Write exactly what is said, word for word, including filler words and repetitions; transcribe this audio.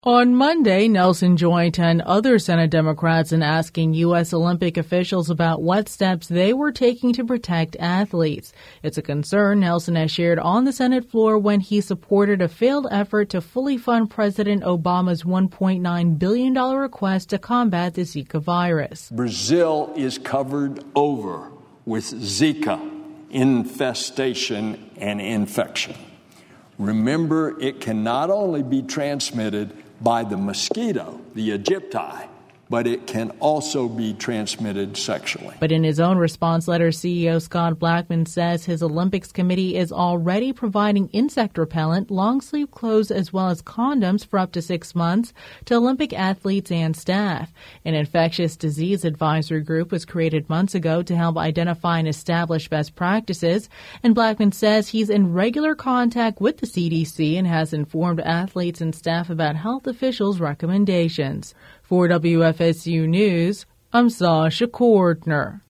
On Monday, Nelson joined ten other Senate Democrats in asking U S Olympic officials about what steps they were taking to protect athletes. It's a concern Nelson has shared on the Senate floor when he supported a failed effort to fully fund President Obama's one point nine billion dollars request to combat the Zika virus. Brazil is covered over with Zika infestation and infection. Remember, it can not only be transmitted by the mosquito, the Aegypti, but it can also be transmitted sexually. But in his own response letter, C E O Scott Blackmun says his Olympics committee is already providing insect repellent, long-sleeve clothes, as well as condoms for up to six months to Olympic athletes and staff. An infectious disease advisory group was created months ago to help identify and establish best practices, and Blackmun says he's in regular contact with the C D C and has informed athletes and staff about health officials' recommendations. For W F S U News, I'm Sasha Cordner.